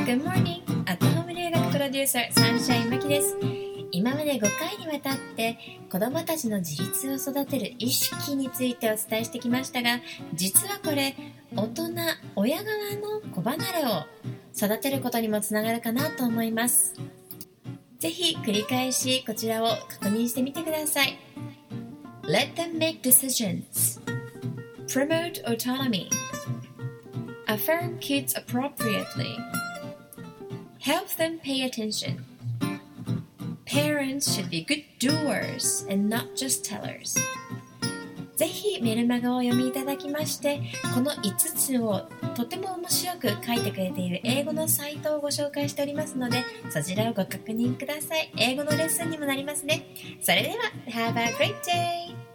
Good morning! アットホーム留学プロデューサーサンシャインマキです。今まで5回にわたって子どもたちの自立を育てる意識についてお伝えしてきましたが、実はこれ親側の子離れを育てることにもつながるかなと思います。ぜひ繰り返しこちらを確認してみてください。 Let them make decisions. Promote autonomy. Affirm kids appropriately. Help them pay attention. Parents should be good doers and not just tellers. ぜひメルマガをお読みいただきまして、この5つをとても面白く書いてくれている英語のサイトをご紹介しておりますので、そちらをご確認ください。英語のレッスンにもなりますね。それでは Have a great day!